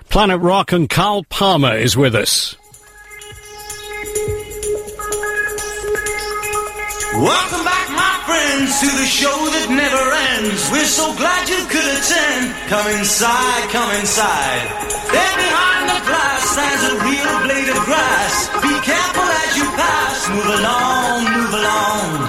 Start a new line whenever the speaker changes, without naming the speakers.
Planet Rock and Carl Palmer is with us.
Welcome back, my friends, to the show that never ends. We're so glad you could attend. Come inside, come inside. There behind the glass stands a real blade of grass. Be careful as you pass. Move along, move along.